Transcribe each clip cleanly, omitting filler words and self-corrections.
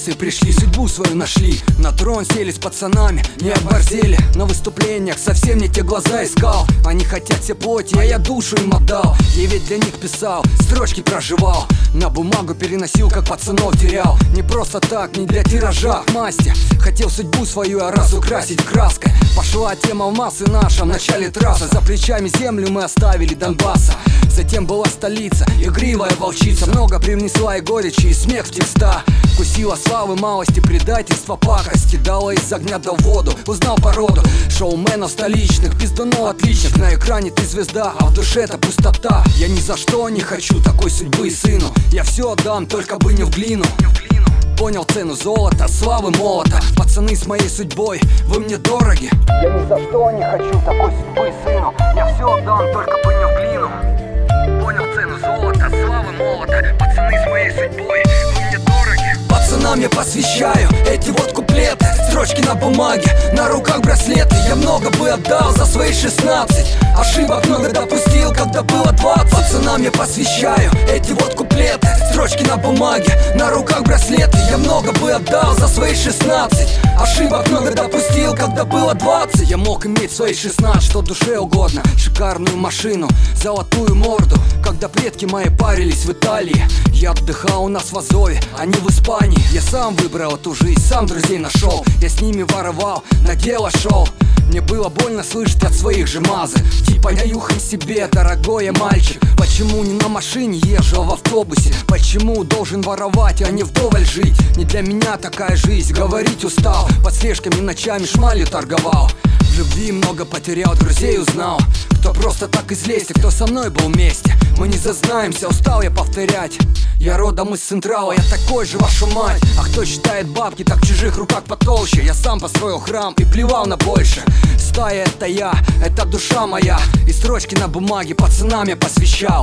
эмоции пришли, судьбу свою нашли. На трон сели с пацанами, не оборзели. На выступлениях совсем не те глаза искал. Они хотят все плоти, а я душу им отдал. Я ведь для них писал, строчки проживал. На бумагу переносил, как пацанов терял. Не просто так, не для тиража, масти. Хотел судьбу свою разукрасить краской. Пошла тема в массы наша в начале трассы. За плечами землю мы оставили Донбасса. Затем была столица, игривая волчица. Много привнесла и горечи, и смех в текста. Кусила славы малости, предательства, пакости. Дала из огня до воду, узнал породу шоуменов столичных, пиздунов отличных. На экране ты звезда, а в душе это пустота. Я ни за что не хочу такой судьбы сыну. Я все отдам, только бы не в глину. Понял цену золота, славы молота. Пацаны с моей судьбой, вы мне дороги. Я ни за что не хочу такой судьбы сыну. Я все отдам, только бы не в глину. Понял цену золота, славы молота. Пацаны с моей судьбой, вы мне дороги. Пацанам я посвящаю эти вот куплеты. Строчки на бумаге, на руках браслеты. Я много бы отдал за свои 16. Ошибок много допустил, когда было 20. Пацанам я посвящаю эти вот куплеты. Строчки на бумаге, на руках браслеты. Я много бы отдал за свои 16. Ошибок много допустил, когда было 20. Я мог иметь свои 16, что душе угодно. Шикарную машину, золотую морду. Когда предки мои парились в Италии, я отдыхал у нас в Азове, а не в Испании. Я сам выбрал эту жизнь, сам друзей нашел. Я с ними воровал, на дело шел. Мне было больно слышать от своих же мазы. Типа я юхай себе, дорогой я мальчик. Почему не на машине езжу, а в автобусе? Почему должен воровать, а не вдоволь жить? Не для меня такая жизнь, говорить устал. Под слежками ночами шмалью торговал. В любви много потерял, друзей узнал. Кто просто так из лести, кто со мной был вместе. Мы не зазнаемся, устал я повторять. Я родом из Централа, я такой же, вашу мать. А кто считает бабки, так в чужих руках потолще. Я сам построил храм и плевал на больше. Стая это я, это душа моя. И строчки на бумаге пацанам я посвящал.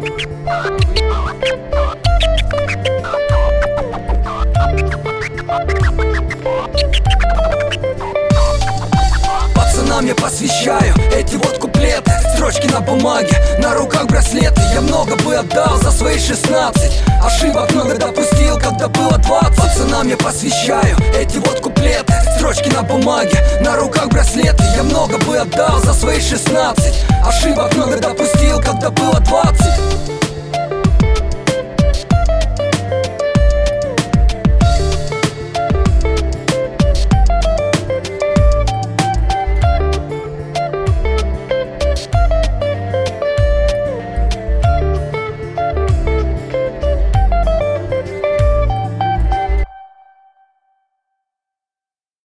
Пацанам я посвящаю эти вот куплеты. Строчки на бумаге, на руках браслеты. Я много бы отдал за свои 16. Ошибок много допустил, когда было 20. Пацанам я посвящаю эти вот куплеты. Строчки на бумаге, на руках браслеты. Я много бы отдал за свои 16. Ошибок много допустил, когда было 20.